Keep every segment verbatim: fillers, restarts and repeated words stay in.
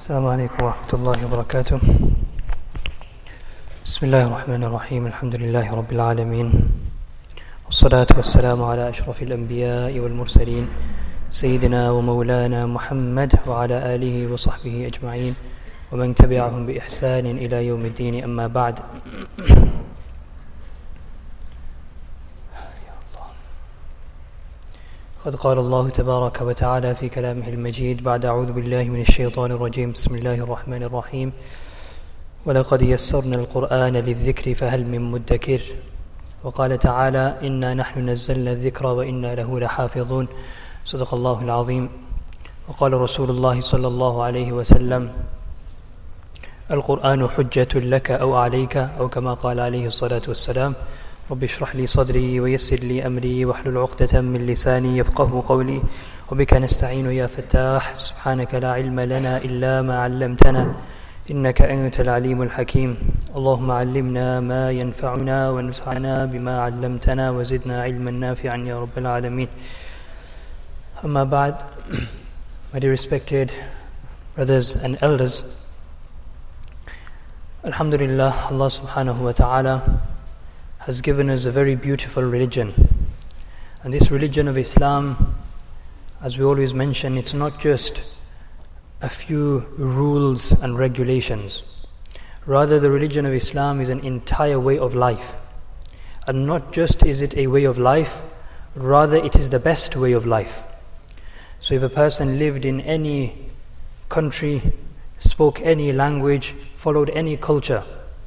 السلام عليكم ورحمة الله وبركاته. بسم الله الرحمن الرحيم. الحمد لله رب العالمين، والصلاة والسلام على أشرف الأنبياء والمرسلين سيدنا ومولانا محمد وعلى آله وصحبه أجمعين ومن تبعهم بإحسان إلى يوم الدين. أما بعد. قد قال الله تبارك وتعالى في كلامه المجيد بعد أعوذ بالله من الشيطان الرجيم. بسم الله الرحمن الرحيم. ولقد يسرنا القرآن للذكر فهل من مدكر. وقال تعالى إنا نحن نزلنا الذكر وإنا له لحافظون. صدق الله العظيم. وقال رسول الله صلى الله عليه وسلم القرآن حجة لك أو عليك، أو كما قال عليه الصلاة والسلام رب اشرح لي صدري ويسر لي أمري واحلل عقدة من لساني يفقه قولي وبك نستعين يا فتاح. سبحانك لا علم لنا إلا ما علمتنا إنك أنت العليم الحكيم. اللهم علمنا ما ينفعنا وانفعنا بما علمتنا وزدنا علما نافعا يا رب العالمين. أما بعد. My dear respected brothers and elders, Alhamdulillah, Allah subhanahu wa ta'ala has given us a very beautiful religion. And this religion of Islam, as we always mention, it's not just a few rules and regulations. Rather, the religion of Islam is an entire way of life. And not just is it a way of life, rather it is the best way of life. So if a person lived in any country, spoke any language, followed any culture,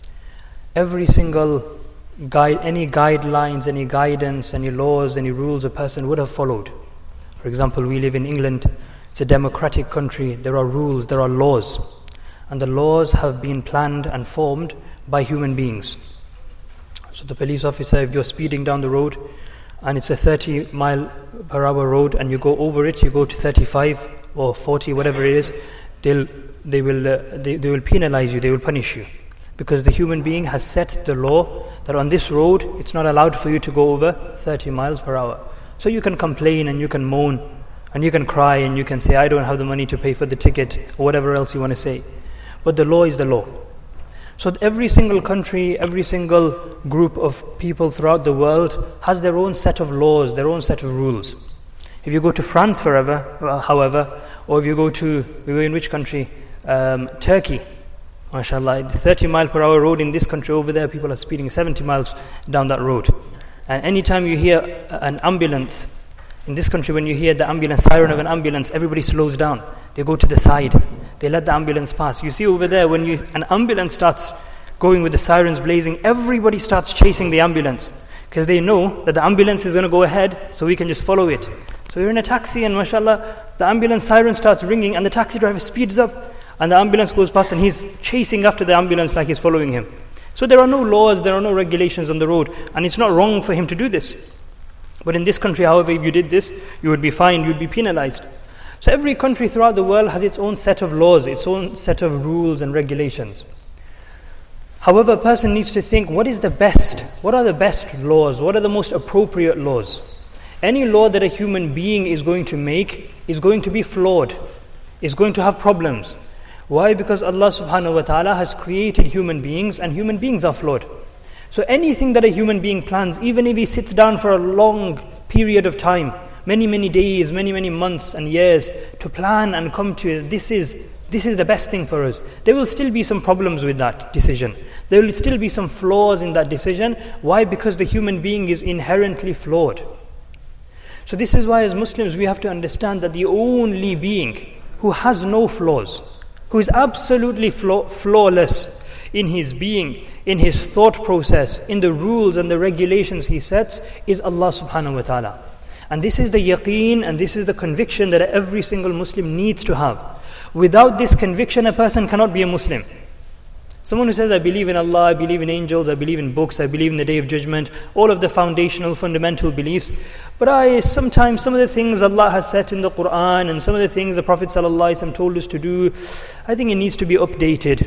every single guide, any guidelines, any guidance, any laws, any rules a person would have followed. For example, we live in England. It's a democratic country. There are rules, there are laws. And the laws have been planned and formed by human beings. So the police officer, if you're speeding down the road and it's a thirty mile per hour road and you go over it, you go to thirty-five or forty, whatever it is, they'll, they, will, uh, they, they will penalize you, they will punish you. Because the human being has set the law that on this road it's not allowed for you to go over thirty miles per hour. So you can complain and you can moan and you can cry and you can say, I don't have the money to pay for the ticket, or whatever else you want to say. But the law is the law. So every single country, every single group of people throughout the world has their own set of laws, their own set of rules. If you go to France forever, well, however, or if you go to, we were in which country? Um, Turkey. MashaAllah, the thirty mile per hour road in this country, over there people are speeding seventy miles down that road. And anytime you hear an ambulance, in this country when you hear the ambulance, siren of an ambulance, everybody slows down. They go to the side. They let the ambulance pass. You see over there, when you, an ambulance starts going with the sirens blazing, everybody starts chasing the ambulance. Because they know that the ambulance is going to go ahead, so we can just follow it. So you're in a taxi and mashallah, the ambulance siren starts ringing and the taxi driver speeds up. And the ambulance goes past and he's chasing after the ambulance like he's following him. So there are no laws, there are no regulations on the road. And it's not wrong for him to do this. But in this country, however, if you did this, you would be fined, you would be penalized. So every country throughout the world has its own set of laws, its own set of rules and regulations. However, a person needs to think, what is the best? What are the best laws? What are the most appropriate laws? Any law that a human being is going to make is going to be flawed, is going to have problems. Why? Because Allah subhanahu wa ta'ala has created human beings and human beings are flawed. So anything that a human being plans, even if he sits down for a long period of time, many, many days, many, many months and years to plan and come to this is this is the best thing for us, there will still be some problems with that decision. There will still be some flaws in that decision. Why? Because the human being is inherently flawed. So this is why as Muslims we have to understand that the only being who has no flaws, who is absolutely flaw- flawless in his being, in his thought process, in the rules and the regulations he sets, is Allah subhanahu wa ta'ala. And this is the yaqeen and this is the conviction that every single Muslim needs to have. Without this conviction, a person cannot be a Muslim. Someone who says, I believe in Allah, I believe in angels, I believe in books, I believe in the Day of Judgment, all of the foundational, fundamental beliefs. But I sometimes, some of the things Allah has said in the Quran and some of the things the Prophet ﷺ told us to do, I think it needs to be updated.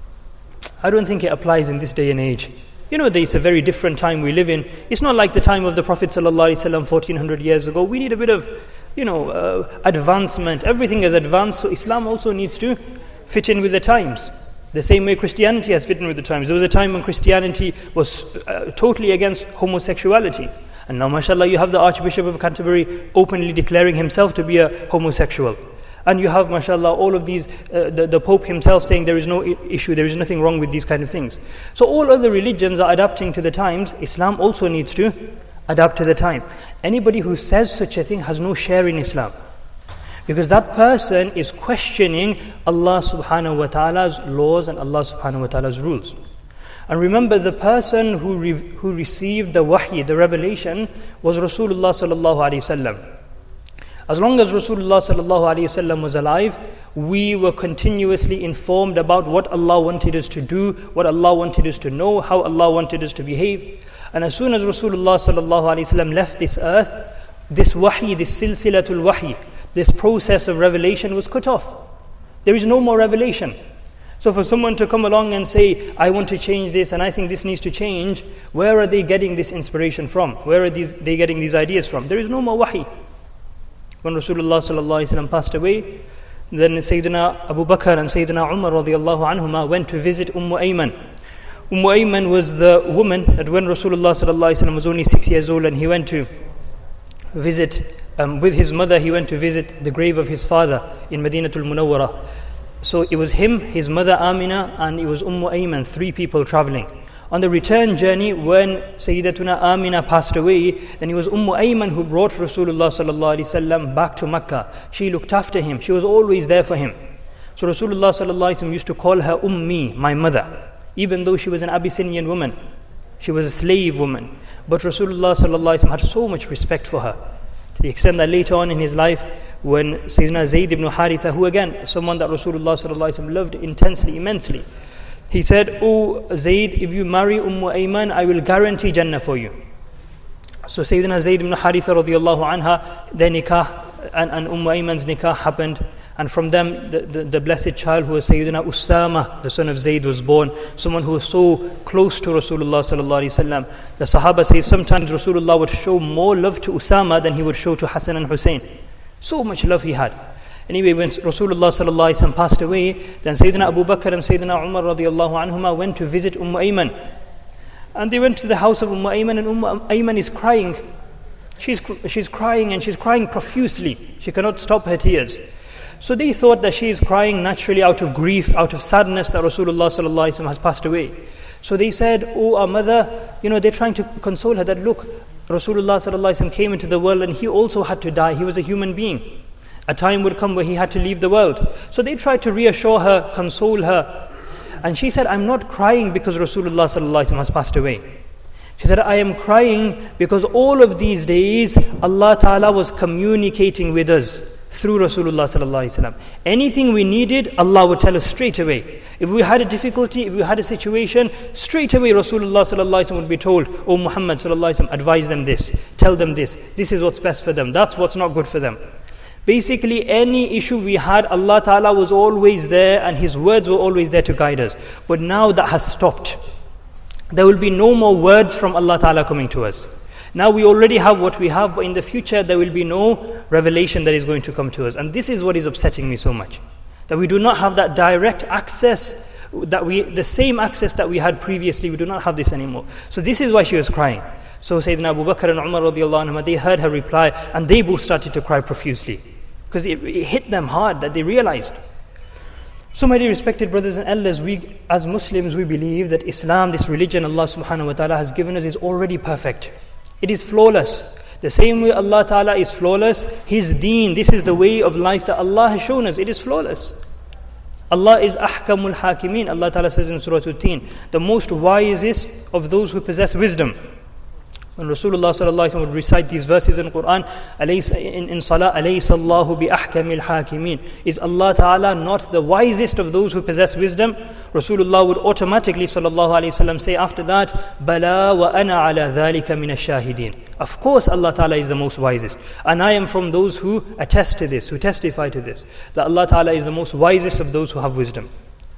I don't think it applies in this day and age. You know, it's a very different time we live in. It's not like the time of the Prophet ﷺ fourteen hundred years ago. We need a bit of, you know, uh, advancement. Everything is advanced, so Islam also needs to fit in with the times. The same way Christianity has fit in with the times. There was a time when Christianity was uh, totally against homosexuality. And now, mashallah, you have the Archbishop of Canterbury openly declaring himself to be a homosexual. And you have, mashallah, all of these, uh, the, the Pope himself saying there is no I- issue, there is nothing wrong with these kind of things. So all other religions are adapting to the times. Islam also needs to adapt to the time. Anybody who says such a thing has no share in Islam. Because that person is questioning Allah subhanahu wa ta'ala's laws and Allah subhanahu wa ta'ala's rules. And remember, the person who re- who received the wahy, the revelation, was Rasulullah sallallahu alayhi wasallam. As long as Rasulullah sallallahu alayhi wasallam was alive, we were continuously informed about what Allah wanted us to do, what Allah wanted us to know, how Allah wanted us to behave. And as soon as Rasulullah sallallahu alayhi wasallam left this earth, this wahy, this silsilatul wahy, this process of revelation was cut off. There is no more revelation. So for someone to come along and say, I want to change this and I think this needs to change, where are they getting this inspiration from? Where are these, they getting these ideas from? There is no more wahy. When Rasulullah sallallahu alaihi wasallam passed away, then Sayyidina Abu Bakr and Sayyidina Umar radiallahu anhuma went to visit Umm Ayman. Umm Ayman was the woman that when Rasulullah sallallahu alaihi wasallam was only six years old and he went to visit Um, with his mother, he went to visit the grave of his father in Madinatul Munawwara. So it was him, his mother Amina, and it was Umm Ayman, three people traveling. On the return journey, when Sayyidatuna Amina passed away, then it was Umm Ayman who brought Rasulullah sallallahu alaihi wasallam back to Makkah. She looked after him. She was always there for him. So Rasulullah sallallahu alaihi wasallam used to call her Ummi, my mother, even though she was an Abyssinian woman. She was a slave woman. But Rasulullah sallallahu alaihi wasallam had so much respect for her. To the extent that later on in his life, when Sayyidina Zayd ibn Haritha, who again, someone that Rasulullah sallallahu alaihi wasallam loved intensely, immensely, he said, "Oh Zayd, if you marry Umm Ayman, I will guarantee Jannah for you." So Sayyidina Zayd ibn Haritha radiallahu anha, their nikah and, and Umm Ayman's nikah happened. And from them, the, the, the blessed child who was Sayyidina Usama, the son of Zayd, was born. Someone who was so close to Rasulullah sallallahu alaihi wasallam. The Sahaba say sometimes Rasulullah would show more love to Usama than he would show to Hassan and Hussein. So much love he had. Anyway, when Rasulullah sallallahu alaihi wasallam passed away, then Sayyidina Abu Bakr and Sayyidina Umar radiallahu anhuma went to visit Umm Ayman. And they went to the house of Umm Ayman, and Umm Ayman is crying. She's, she's crying and she's crying profusely. She cannot stop her tears. So they thought that she is crying naturally out of grief, out of sadness that Rasulullah sallallahu alaihi wasallam has passed away. So they said, "Oh, our mother," you know, they're trying to console her that, look, Rasulullah sallallahu alaihi wasallam came into the world and he also had to die. He was a human being. A time would come where he had to leave the world. So they tried to reassure her, console her. And she said, "I'm not crying because Rasulullah sallallahu alaihi wasallam has passed away." She said, "I am crying because all of these days Allah Ta'ala was communicating with us through Rasulullah sallallahu alaihi wasallam. Anything we needed, Allah would tell us straight away. If we had a difficulty, if we had a situation, straight away Rasulullah sallallahu alaihi wasallam would be told, oh Muhammad sallallahu alaihi wasallam, advise them this, tell them this, this is what's best for them, that's what's not good for them." Basically, any issue we had, Allah Ta'ala was always there and His words were always there to guide us. But now that has stopped. There will be no more words from Allah Ta'ala coming to us. Now we already have what we have, but in the future there will be no revelation that is going to come to us. And this is what is upsetting me so much. That we do not have that direct access, that we the same access that we had previously, we do not have this anymore. So this is why she was crying. So Sayyidina Abu Bakr and Umar radiallahu anhu, they heard her reply and they both started to cry profusely. Because it, it hit them hard that they realized. So my dear respected brothers and elders, we as Muslims, we believe that Islam, this religion Allah subhanahu wa ta'ala has given us, is already perfect. It is flawless. The same way Allah Ta'ala is flawless, His deen, this is the way of life that Allah has shown us, it is flawless. Allah is ahkamul hakimin. Allah Ta'ala says in Surah At-Tin, the most wisest of those who possess wisdom. When Rasulullah sallallahu alaihi wasallam would recite these verses in the Quran, in, in Salah, alaysa Allahu bi ahkamil hakimin. Is Allah Ta'ala not the wisest of those who possess wisdom? Rasulullah would automatically sallallahu alaihi wasallam say after that, Bala wa ana ala dhalika min ash-shahidin. Of course Allah Ta'ala is the most wisest. And I am from those who attest to this, who testify to this. That Allah Ta'ala is the most wisest of those who have wisdom.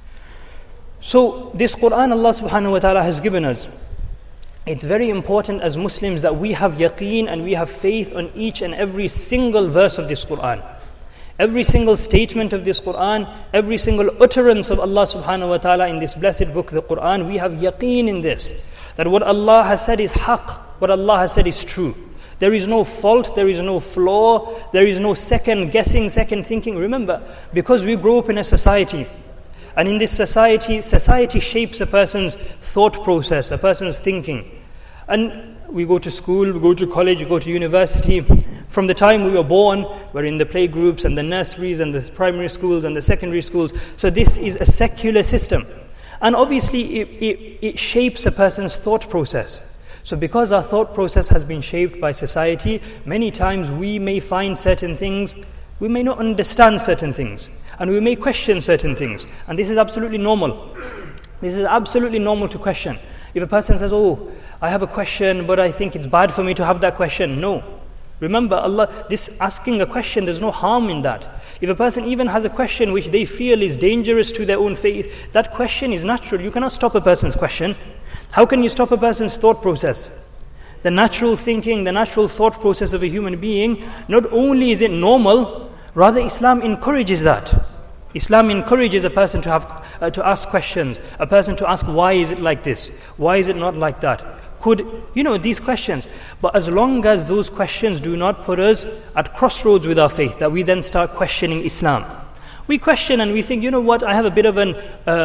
So this Quran Allah subhanahu wa ta'ala has given us. It's very important as Muslims that we have yaqeen and we have faith on each and every single verse of this Quran. Every single statement of this Qur'an, every single utterance of Allah subhanahu wa ta'ala in this blessed book, the Qur'an, we have yaqeen in this. That what Allah has said is haqq, what Allah has said is true. There is no fault, there is no flaw, there is no second guessing, second thinking. Remember, because we grow up in a society, and in this society, society shapes a person's thought process, a person's thinking. And we go to school, we go to college, we go to university. From the time we were born, we're in the playgroups and the nurseries and the primary schools and the secondary schools. So this is a secular system. And obviously it, it, it shapes a person's thought process. So because our thought process has been shaped by society, many times we may find certain things, we may not understand certain things, and we may question certain things. And this is absolutely normal. This is absolutely normal to question. If a person says, oh, I have a question, but I think it's bad for me to have that question. No. Remember, Allah, this asking a question, there's no harm in that. If a person even has a question which they feel is dangerous to their own faith, that question is natural. You cannot stop a person's question. How can you stop a person's thought process? The natural thinking, the natural thought process of a human being, not only is it normal, rather Islam encourages that. Islam encourages a person to have uh, to ask questions, a person to ask, why is it like this? Why is it not like that? Could, you know, these questions. But as long as those questions do not put us at crossroads with our faith, that we then start questioning Islam. We question and we think, you know what, I have a bit of an,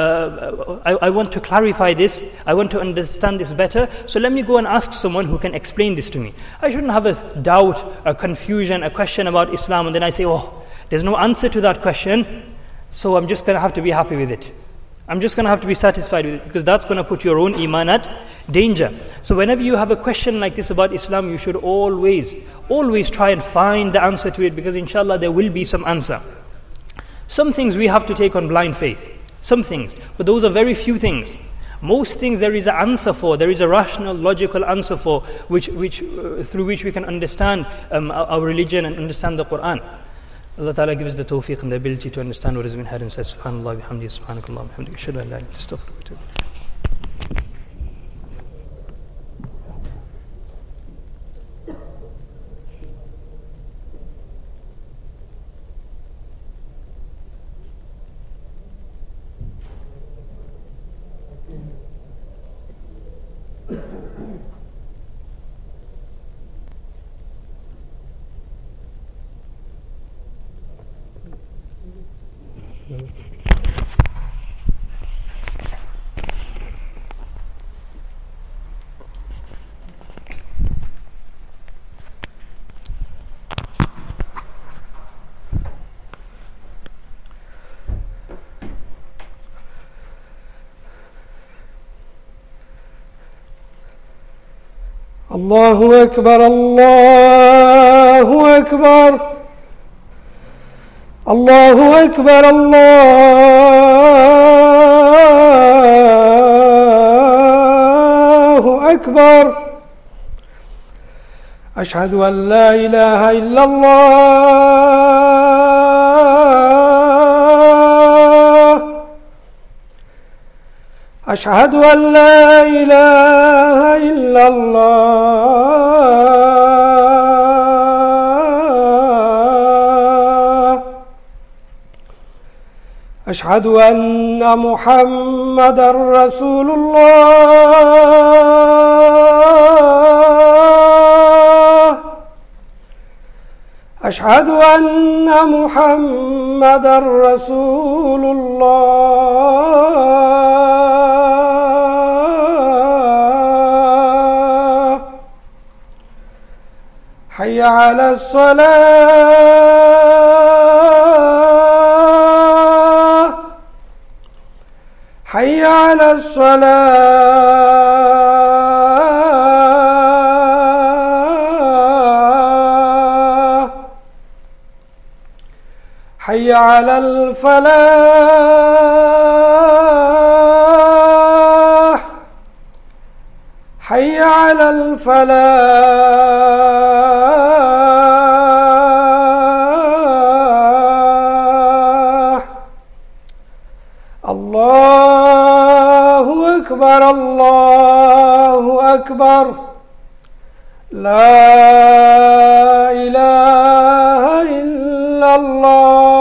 uh, I, I want to clarify this, I want to understand this better, so let me go and ask someone who can explain this to me. I shouldn't have a doubt, a confusion, a question about Islam, and then I say, oh, there's no answer to that question, so I'm just going to have to be happy with it. I'm just going to have to be satisfied with it, because that's going to put your own iman at danger. So whenever you have a question like this about Islam, you should always, always try and find the answer to it, because inshallah there will be some answer. Some things we have to take on blind faith, some things, but those are very few things. Most things there is an answer for, there is a rational, logical answer for, which, which, uh, through which we can understand um, our, our religion and understand the Qur'an. Allah Ta'ala gives the tawfiq and the ability to understand what has been heard and said. Subhanallah bihamdi, subhanakallah bihamdi, ashhadu an la ilaha illa anta, astaghfiruka wa atubu ilayk. الله أكبر الله أكبر الله أكبر الله أكبر أشهد أن لا إله إلا الله أشهد أن لا إله إلا الله أشهد أن محمدًا رسول الله أشهد أن محمدًا رسول الله حي على الصلاة حي على الصلاة حي على الفلاح حي على الفلاح الله أكبر الله أكبر لا إله إلا الله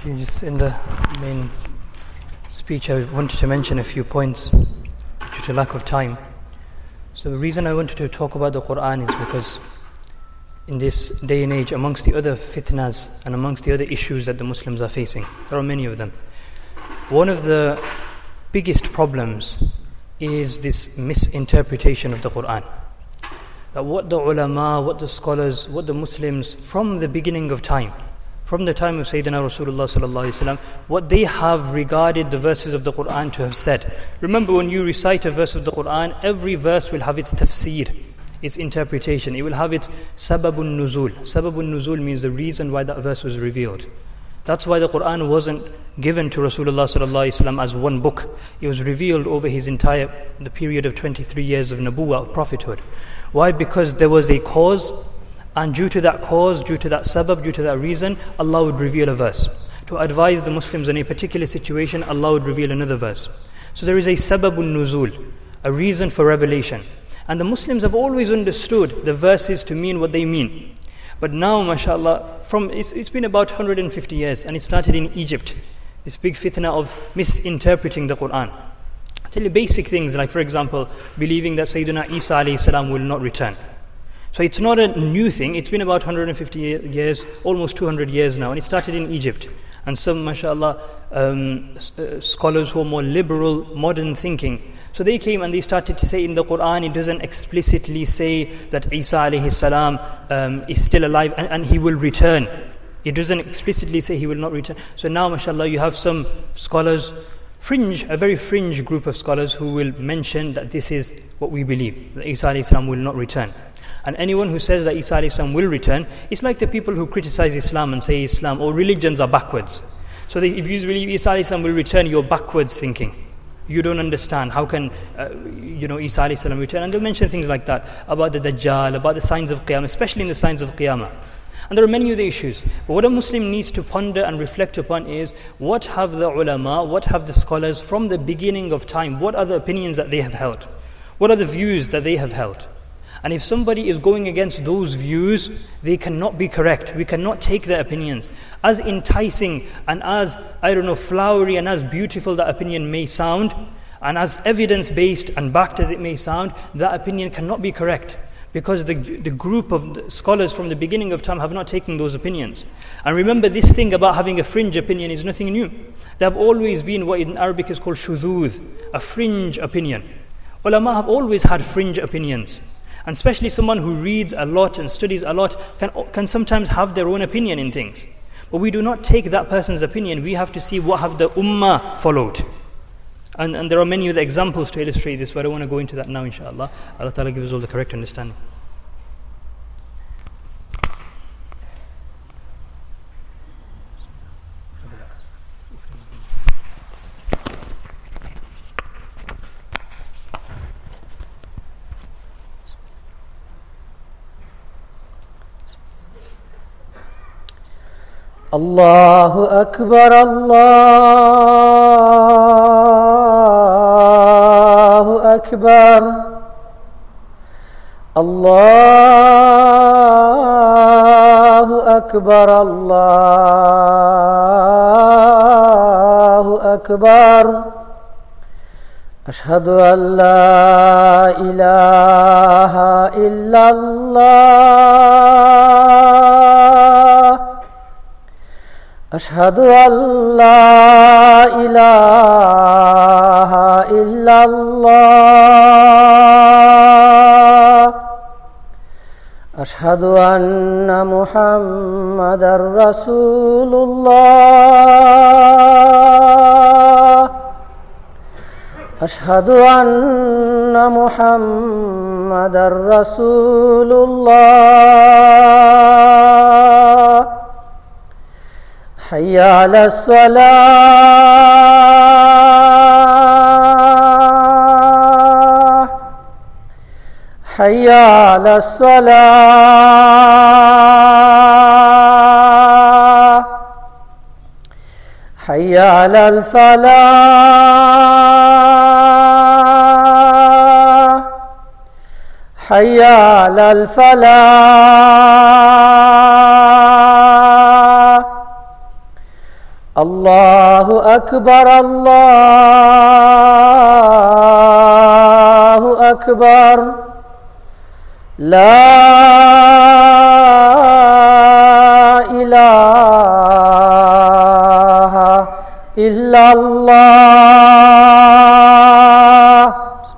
Just in the main speech, I wanted to mention a few points due to lack of time. So the reason I wanted to talk about the Quran is because in this day and age, amongst the other fitnas and amongst the other issues that the Muslims are facing, there are many of them. One of the biggest problems is this misinterpretation of the Quran. That what the ulama, what the scholars, what the Muslims from the beginning of time, from the time of Sayyidina Rasulullah sallallahu alaihi wasallam, what they have regarded the verses of the Quran to have said. Remember, when you recite a verse of the Quran, every verse will have its tafsir, its interpretation. It will have its sababun nuzul. Sababun nuzul means the reason why that verse was revealed. That's why the Quran wasn't given to Rasulullah sallallahu alaihi wasallam as one book. It was revealed over his entire, the period of twenty-three years of nubuwwah, of prophethood. Why? Because there was a cause, and due to that cause, due to that sabab, due to that reason, Allah would reveal a verse. To advise the Muslims in a particular situation, Allah would reveal another verse. So there is a sababun nuzul, a reason for revelation. And the Muslims have always understood the verses to mean what they mean. But now, mashallah, from it's, it's been about one hundred fifty years, and it started in Egypt. This big fitna of misinterpreting the Quran. I'll tell you basic things, like for example, believing that Sayyidina Isa alayhi salam will not return. So it's not a new thing. It's been about one hundred fifty years, almost two hundred years now, and it started in Egypt. And some, mashallah, um, uh, scholars who are more liberal, modern thinking, so they came and they started to say in the Quran, it doesn't explicitly say that Isa alayhi salam um, is still alive and, and he will return. It doesn't explicitly say he will not return. So now, mashallah, you have some scholars, fringe, a very fringe group of scholars who will mention that this is what we believe, that Isa alayhi salam will not return. And anyone who says that Isa alayhi salam will return, it's like the people who criticize Islam and say Islam or religions are backwards. So they, if you believe Isa alayhi salam will return, you're backwards thinking. You don't understand. How can uh, you know Isa alayhi salam return? And they'll mention things like that about the Dajjal, about the signs of Qiyamah, especially in the signs of Qiyamah. And there are many other issues. But what a Muslim needs to ponder and reflect upon is, what have the ulama, what have the scholars from the beginning of time, what are the opinions that they have held? What are the views that they have held? And if somebody is going against those views, they cannot be correct. We cannot take their opinions. As enticing and as, I don't know, flowery and as beautiful that opinion may sound, and as evidence-based and backed as it may sound, that opinion cannot be correct. Because the, the group of scholars from the beginning of time have not taken those opinions. And remember, this thing about having a fringe opinion is nothing new. There have always been what in Arabic is called shudud, a fringe opinion. Ulama have always had fringe opinions. And especially someone who reads a lot and studies a lot can, can sometimes have their own opinion in things. But we do not take that person's opinion. We have to see what have the ummah followed. And, and there are many other examples to illustrate this, but I don't want to go into that now, inshallah. Allah Ta'ala gives us all the correct understanding. الله أكبر الله أكبر الله أكبر الله أكبر أشهد أن لا إله إلا الله أشهد أن لا إله إلا الله أشهد أن محمدًا رسول الله أشهد أن محمدًا رسول الله حي على الصلاة حي على الصلاة حي على الفلاح حي على الفلاح الله أكبر الله أكبر لا إله إلا الله.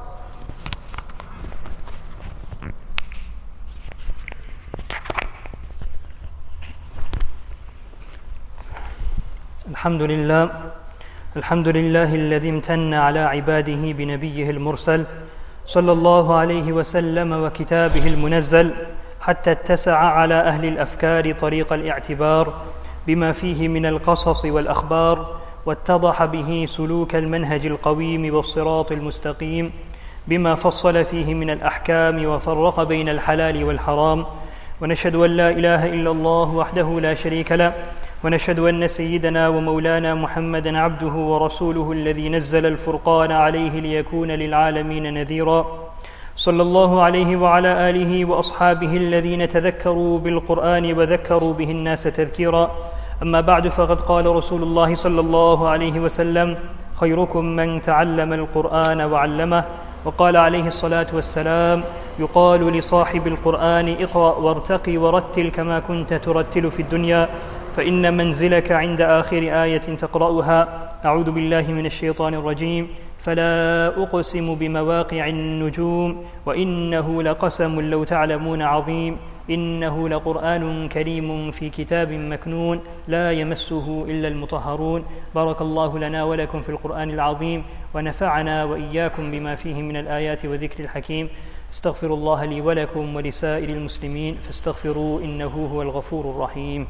الحمد لله الحمد لله الذي امتن على عباده بنبيه المرسل صلى الله عليه وسلم وكتابه المنزل حتى اتسع على أهل الأفكار طريق الاعتبار بما فيه من القصص والأخبار، واتضح به سلوك المنهج القويم والصراط المستقيم بما فصل فيه من الأحكام وفرق بين الحلال والحرام. ونشهد أن لا إله إلا الله وحده لا شريك له، ونشهد أن سيدنا ومولانا محمدًا عبده ورسوله الذي نزل الفرقان عليه ليكون للعالمين نذيرا. صلى الله عليه وعلى آله وأصحابه الذين تذكروا بالقرآن وذكروا به الناس تذكيرا. أما بعد، فقد قال رسول الله صلى الله عليه وسلم: خيركم من تعلم القرآن وعلمه. وقال عليه الصلاة والسلام: يقال لصاحب القرآن اقرأ وارتقي ورتل كما كنت ترتل في الدنيا، فإن منزلك عند آخر آية تقرأها. أعوذ بالله من الشيطان الرجيم. فلا أقسم بمواقع النجوم وإنه لقسم لو تعلمون عظيم، إنه لقرآن كريم في كتاب مكنون لا يمسه إلا المطهرون. بارك الله لنا ولكم في القرآن العظيم، ونفعنا وإياكم بما فيه من الآيات وذكر الحكيم. استغفر الله لي ولكم ولسائر المسلمين فاستغفروه إنه هو الغفور الرحيم.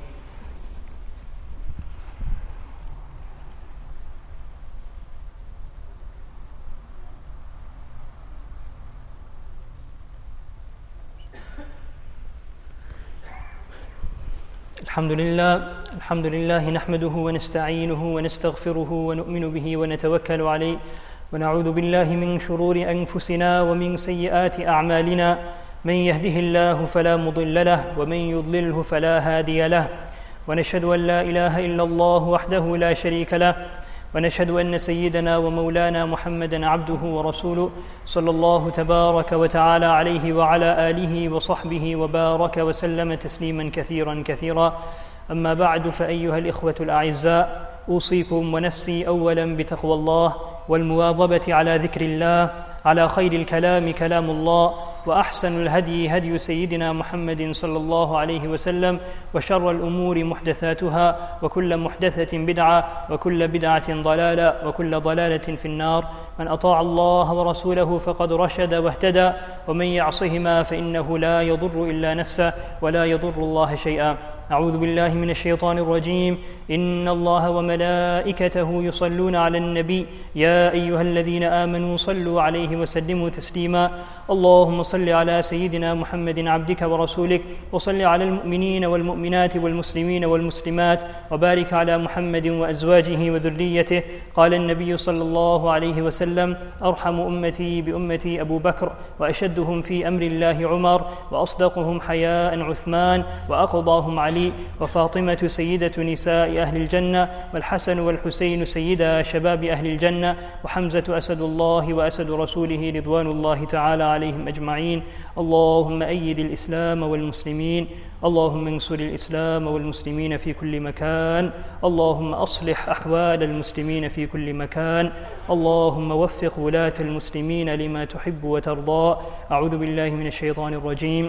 الحمد لله الحمد لله نحمده ونستعينه ونستغفره ونؤمن به ونتوكل عليه، ونعوذ بالله من شرور أنفسنا ومن سيئات أعمالنا. من يهده الله فلا مضل له، ومن يضلله فلا هادي له. ونشهد أن لا إله إلا الله وحده لا شريك له، ونشهد أن سيدنا ومولانا محمدًا عبده ورسوله صلى الله تبارك وتعالى عليه وعلى آله وصحبه وبارك وسلم تسليمًا كثيرًا كثيرًا. أما بعد، فأيها الإخوة الأعزاء، أوصيكم ونفسي أولاً بتقوى الله والمواظبة على ذكر الله، على خير الكلام كلام الله، وأحسن الهدي هدي سيدنا محمد صلى الله عليه وسلم، وشر الأمور محدثاتها، وكل محدثة بدعة، وكل بدعة ضلالة، وكل ضلالة في النار. من أطاع الله ورسوله فقد رشد واهتدى، ومن يعصهما فإنه لا يضر إلا نفسه ولا يضر الله شيئا. أعوذ بالله من الشيطان الرجيم. إن الله وملائكته يصلون على النبي يا أيها الذين آمنوا صلوا عليه وسلموا تسليما. اللهم صل على سيدنا محمد عبدك ورسولك، وصل على المؤمنين والمؤمنات والمسلمين والمسلمات، وبارك على محمد وأزواجه وذريته. قال النبي صلى الله عليه وسلم: أرحم أمتي بأمتي أبو بكر، وأشدهم في أمر الله عمر، وأصدقهم حياء عثمان، وأقضاهم علي، وفاطمة سيدة نساء أهل الجنة، والحسن والحسين سيدا شباب أهل الجنة، وحمزة أسد الله وأسد رسوله رضوان الله تعالى عليهم أجمعين. اللهم أيد الإسلام والمسلمين، اللهم انصر الإسلام والمسلمين في كل مكان، اللهم أصلح أحوال المسلمين في كل مكان، اللهم وفق ولاة المسلمين لما تحب وترضى. أعوذ بالله من الشيطان الرجيم.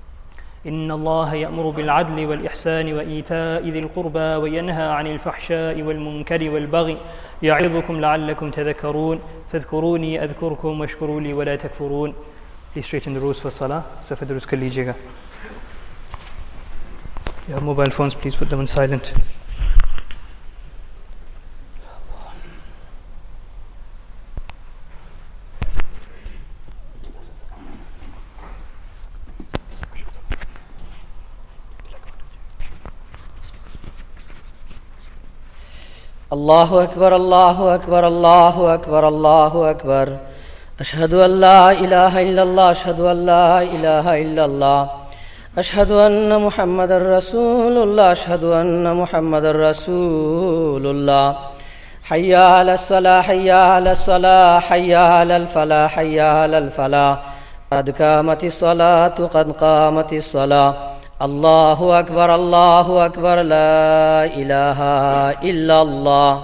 إن الله يأمر بالعدل والإحسان وإيتاء ذي القربى وينهى عن الفحشاء والمنكر والبغي يعظكم لعلكم تذكرون. فاذكروني أذكركم واشكروا لي ولا تكفرون. Please straighten the rules for Salah. Safa durust kar lijiyega. Your mobile phones, please put them on silent. الله أكبر الله أكبر الله أكبر الله أكبر. أشهد أن لا إله إلا الله أشهد أن لا إله إلا الله أشهد أن محمد رسول الله أشهد أن محمد رسول الله حي على الصلاة حي على الصلاة حي على الفلاح حي على الفلاح قد قامت الصلاة قد قامت الصلاة الله أكبر الله أكبر لا إله إلا الله.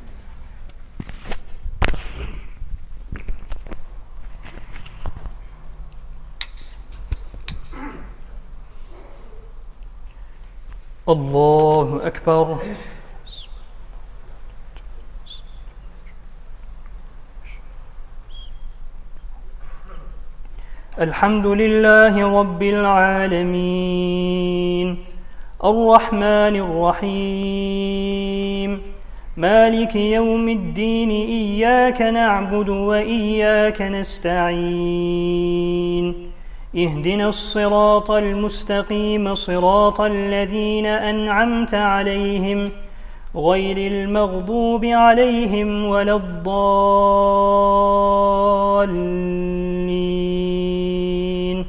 الله أكبر. الحمد لله رب العالمين الرحمن الرحيم مالك يوم الدين إياك نعبد وإياك نستعين اهدنا الصراط المستقيم صراط الذين أنعمت عليهم غير المغضوب عليهم ولا الضالين.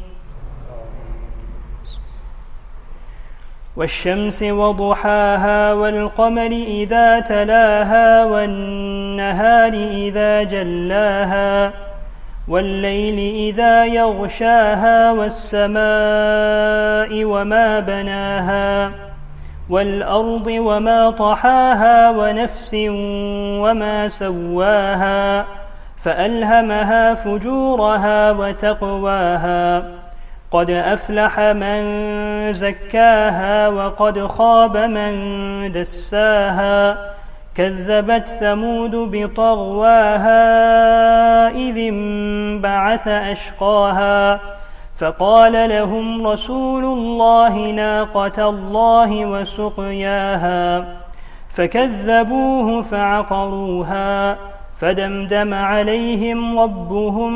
والشمس وضحاها والقمر إذا تلاها والنهار إذا جلاها والليل إذا يغشاها والسماء وما بناها والأرض وما طحاها ونفس وما سواها فألهمها فجورها وتقواها قد أفلح من زكاها وقد خاب من دساها كذبت ثمود بطغواها إذ انبعث أشقاها فقال لهم رسول الله ناقة الله وسقياها فكذبوه فعقروها فدمدم عليهم ربهم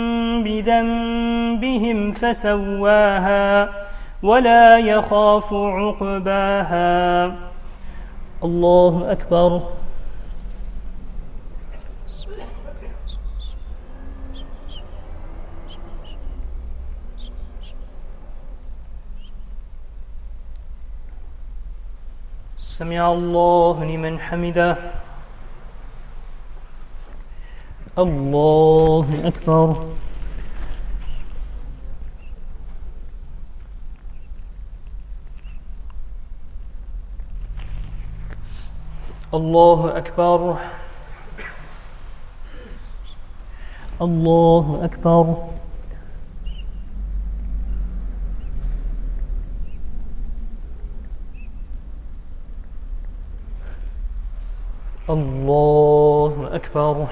بذنبهم فسواها ولا يخاف عقباها. الله أكبر. سمع الله لمن حمده. الله أكبر. الله أكبر. الله أكبر. الله أكبر.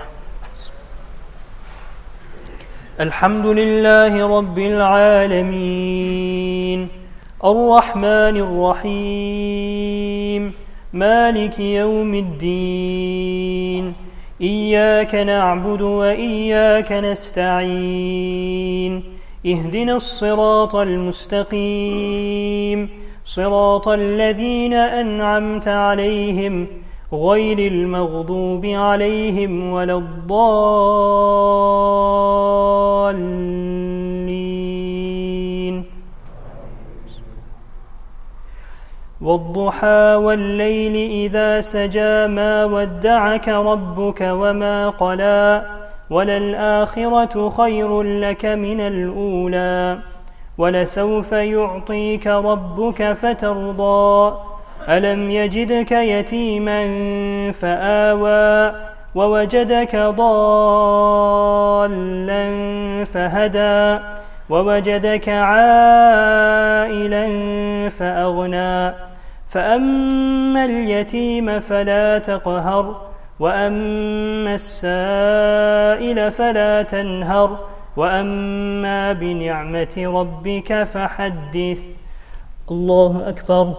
الحمد لله رب العالمين الرحمن الرحيم مالك يوم الدين إياك نعبد وإياك نستعين اهدنا الصراط المستقيم صراط الذين أنعمت عليهم غير المغضوب عليهم ولا الضالين. والضحى والليل إذا سجى ما ودعك ربك وما قلى وللآخرة خير لك من الأولى ولسوف يعطيك ربك فترضى ألم يجدك يتيما فآوى ووجدك ضالا فهدى ووجدك عائلا فأغنى فأما اليتيم فلا تقهر وأما السائل فلا تنهر وأما بنعمة ربك فحدث. الله أكبر.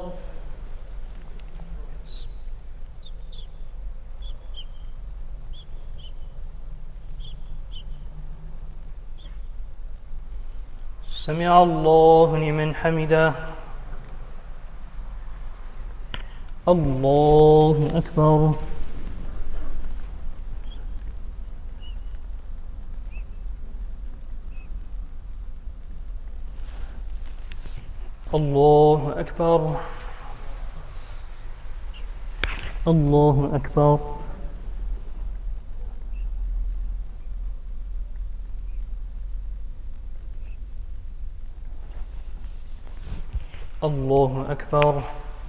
سمع الله لمن حمده. الله أكبر. الله أكبر الله أكبر الله أكبر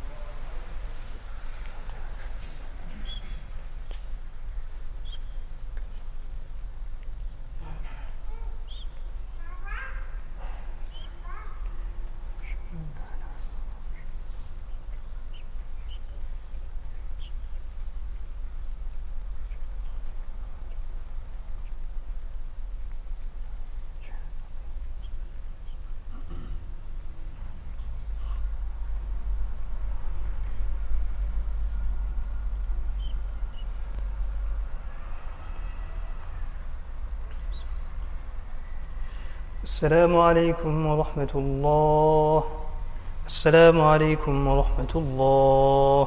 السلام عليكم ورحمة الله السلام عليكم ورحمة الله.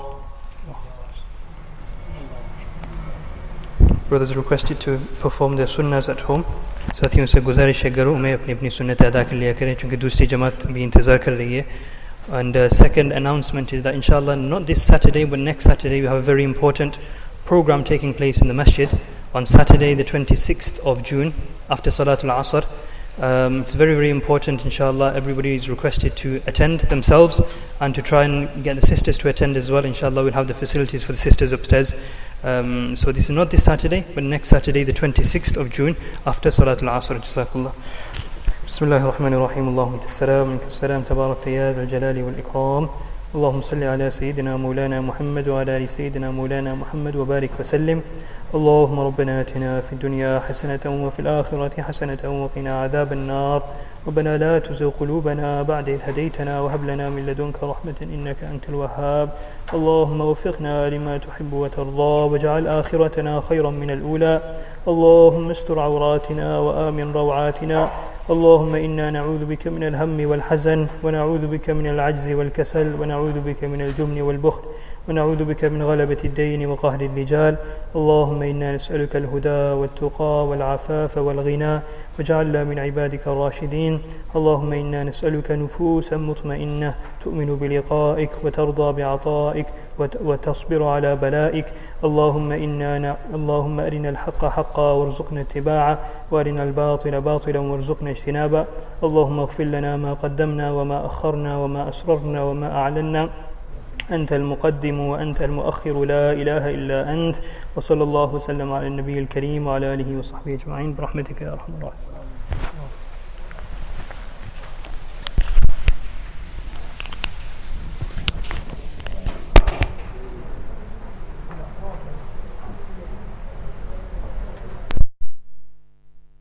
Brothers are requested to perform their sunnahs at home. साथियों से गुजारिश है करो मैं अपनी अपनी सुन्नत अदा कर लिया करें क्योंकि दूसरी जमात भी इंतज़ार कर रही है. And uh, second announcement is that inshallah not this Saturday but next Saturday we have a very important program taking place in the masjid on Saturday the twenty-sixth of June after Salatul Asr. Um, it's very very important inshallah. Everybody is requested to attend themselves and to try and get the sisters to attend as well. Inshallah we'll have the facilities for the sisters upstairs. Um, so this is not this Saturday but next Saturday the twenty-sixth of June after Salatul Asr. Jazakallah. Bismillahir Rahmanir Rahim. Allahumma tassalam minka salam tabarak ya dhal jalali wal ikram. اللهم صل على سيدنا مولانا محمد وعلى آل سيدنا مولانا محمد وبارك وسلم. اللهم ربنا آتنا في الدنيا حسنة وفي الآخرة حسنة وقنا عذاب النار. ربنا لا تزغ قلوبنا بعد إذ هديتنا وهب لنا من لدنك رحمة إنك أنت الوهاب. اللهم وفقنا لما تحب وترضى واجعل آخرتنا خيرا من الأولى. اللهم استر عوراتنا وآمن روعاتنا. اللهم إنا نعوذ بك من الهم والحزن ونعوذ بك من العجز والكسل ونعوذ بك من الجبن والبخل ونعوذ بك من غلبة الدين وقهر الرجال. اللهم إنا نسألك الهدى والتقى والعفاف والغنى واجعلنا من عبادك الراشدين. اللهم إنا نسألك نفوسا مطمئنة تؤمن بلقائك وترضى بعطائك وتصبر على بلائك. اللهم إنا اللهم أرنا الحق حقا وارزقنا اتباعه وأرنا الباطل باطلا وارزقنا اجتنابه. اللهم اغفر لنا ما قدمنا وما أخرنا وما أسررنا وما أعلنا. أنت المقدم وأنت المؤخر لا إله إلا أنت. وصلى الله وسلم على النبي الكريم وعلى آله وصحبه أجمعين برحمتك يا أرحم الراحمين.